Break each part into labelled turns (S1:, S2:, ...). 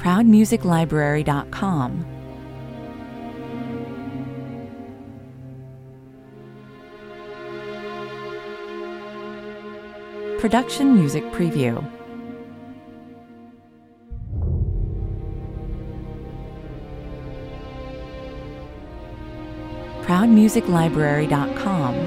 S1: ProudMusicLibrary.com. Production Music Preview. ProudMusicLibrary.com.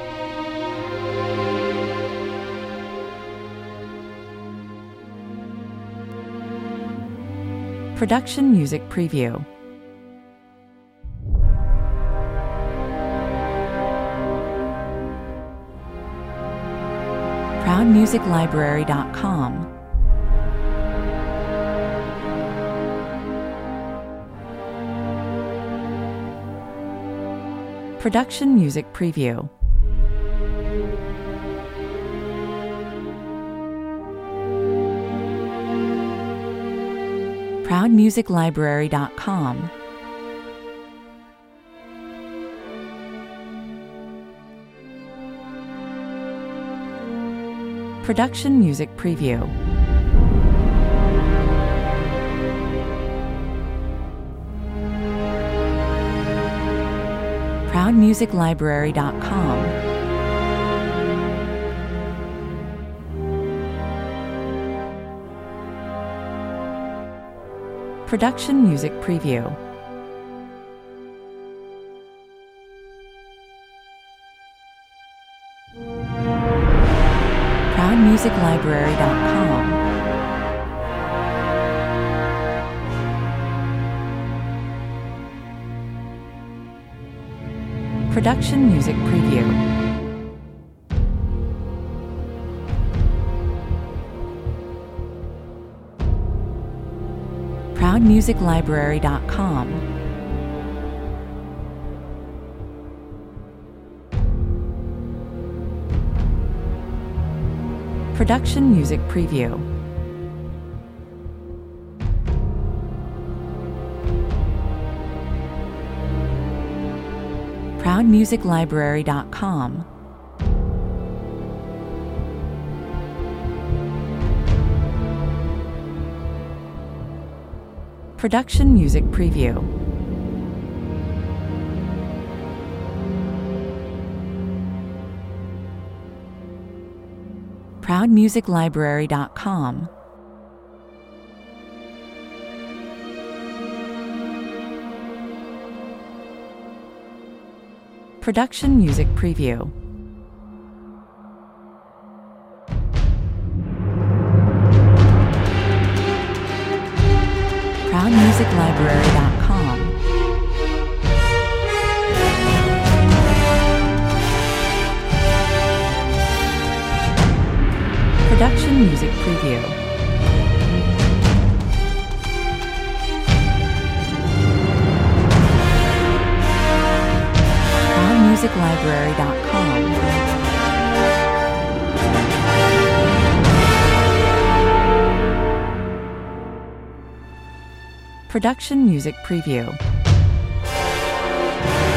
S1: Production Music Preview. ProudMusicLibrary.com. Production Music Preview. ProudMusicLibrary.com. Production Music Preview. ProudMusicLibrary.com. Production Music Preview. ProudMusicLibrary.com. Production Music Preview. ProudMusicLibrary.com. Production Music Preview. ProudMusicLibrary.com. Production Music Preview. ProudMusicLibrary.com. Production Music Preview. ProudMusicLibrary.com. Production Music Preview. ProudMusicLibrary.com. Production Music Preview.